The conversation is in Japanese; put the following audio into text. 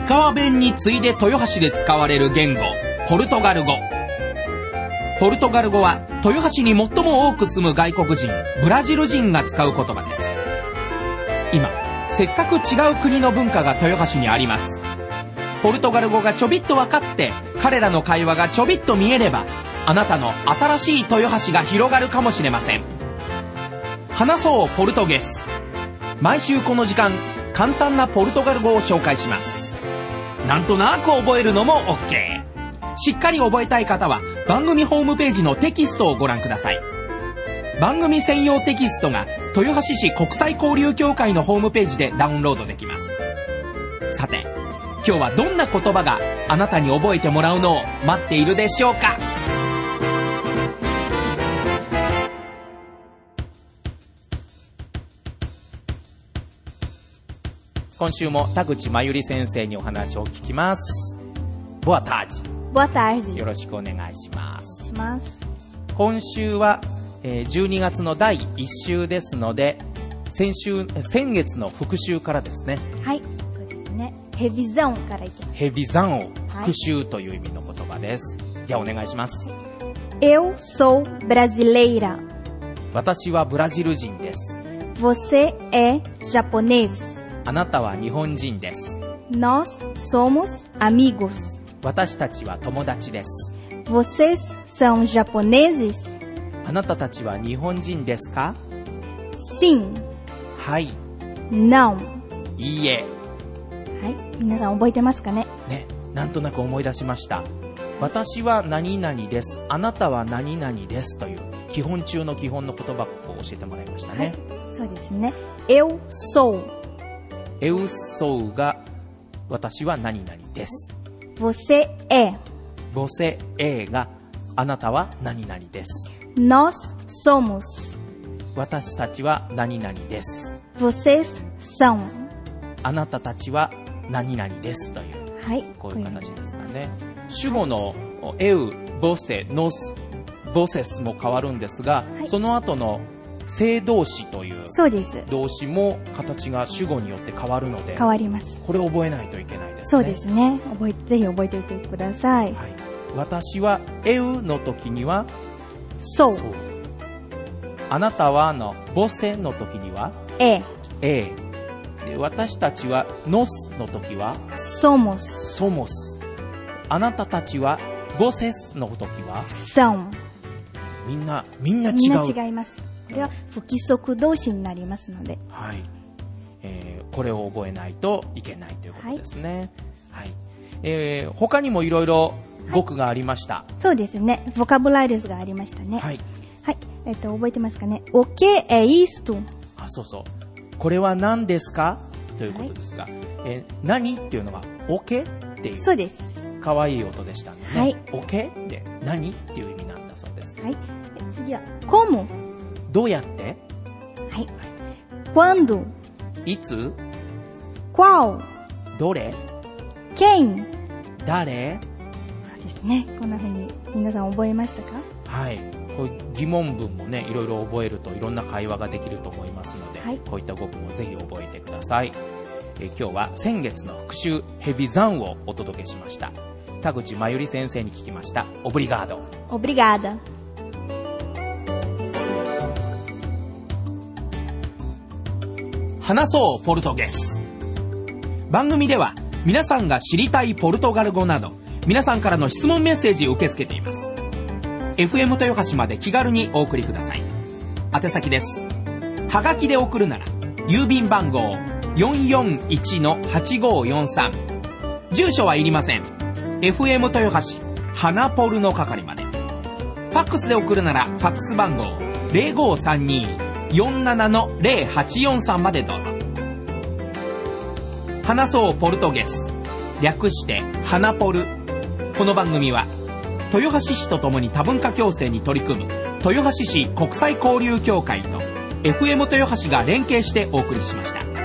川弁に次いで豊橋で使われる言語、ポルトガル語。ポルトガル語は豊橋に最も多く住む外国人、ブラジル人が使う言葉です。今、せっかく違う国の文化が豊橋にあります。ポルトガル語がちょびっと分かって、彼らの会話がちょびっと見えれば、あなたの新しい豊橋が広がるかもしれません。話そうポルトゲス。毎週この時間、簡単なポルトガル語を紹介します。なんとなく覚えるのも OK。 しっかり覚えたい方は番組ホームページのテキストをご覧ください。番組専用テキストが豊橋市国際交流協会のホームページでダウンロードできます。さて、今日はどんな言葉があなたに覚えてもらうのを待っているでしょうか。今週も田口真由里先生にお話を聞きます。Boa tarde。 Boa tarde。 よろしくお願いします。 今週は12月の第1週ですので、先月の復習からですね。 はい、そうですね。Revisãoからいきます。 Revisão、復習という意味の言葉です。じゃあお願いします。 Eu sou brasileira。 私はブラジル人です。 Você é japonês。 あなたは日本人です。 Nós somos amigos。 私たちは友達です。 Vocês são japoneses？ あなたたちは日本人ですか？ Sim。 はい。 Não。 いいえ。 はい、皆さん覚えてますかね？ ね、なんとなく思い出しました。私は何々です。あなたは何々ですという基本中の基本の言葉を教えてもらいましたね。 はい、そうですね。Eu sou。Eu sou が私は何々です。 Você é。Você é があなたは何々です。 Nós somos。 私たちは何々です。 Vocês são。 あなたたちは何々ですという、 はい、 こういう形ですかね。主語のエウ、ボセ、ノス、ボセスも変わるんですが、はい、その後の正動詞という動詞も形が主語によって変わるので、 変わります。 これを覚えないといけないですね。 そうですね。ぜひ覚えておいてください。 はい、私はエウの時にはそう。 あなたはのボセの時にはえ。 私たちはノスの時はソモス。 あなたたちはボセスの時はソン。 みんな違う。 みんな違います。これは不規則動詞になりますので、 はい、これを覚えないといけないということですね。はい、他にもいろいろ語句がありました。 そうですね。ボカブラリスがありましたね。 はい。 はい。覚えてますかね。O que é isto？ そうそう。これは何ですかということですが、はい、何っていうのはオケっていう。 そうです。 可愛い音でしたので、ね。 はい。 オケで何っていう意味なんだそうです。 はい。次はcomo？ どうやって？ はい。quando？ いつ？ qual？ どれ？ quem？ 誰？ そうですね。こんな風に皆さん覚えましたか？ はい。こういう疑問文もね、いろいろ覚えるといろんな会話ができると思いますので、はい、こういった語句もぜひ覚えてください。今日は先月の復習ヘビザンをお届けしました。田口真由里先生に聞きました。オブリガード。 オブリガード。 話そうポルトゲス。番組では皆さんが知りたいポルトガル語など、皆さんからの質問メッセージを受け付けています。FM 豊橋まで気軽にお送りください。宛先です。はがきで送るなら郵便番号 441-8543、 住所はいりません。 FM 豊橋花ポルの係まで。ファックスで送るならファックス番号 0532-47-0843 までどうぞ。話そうポルトゲス、略して花ポル。この番組は豊橋市とともに多文化共生に取り組む豊橋市国際交流協会と FM 豊橋が連携してお送りしました。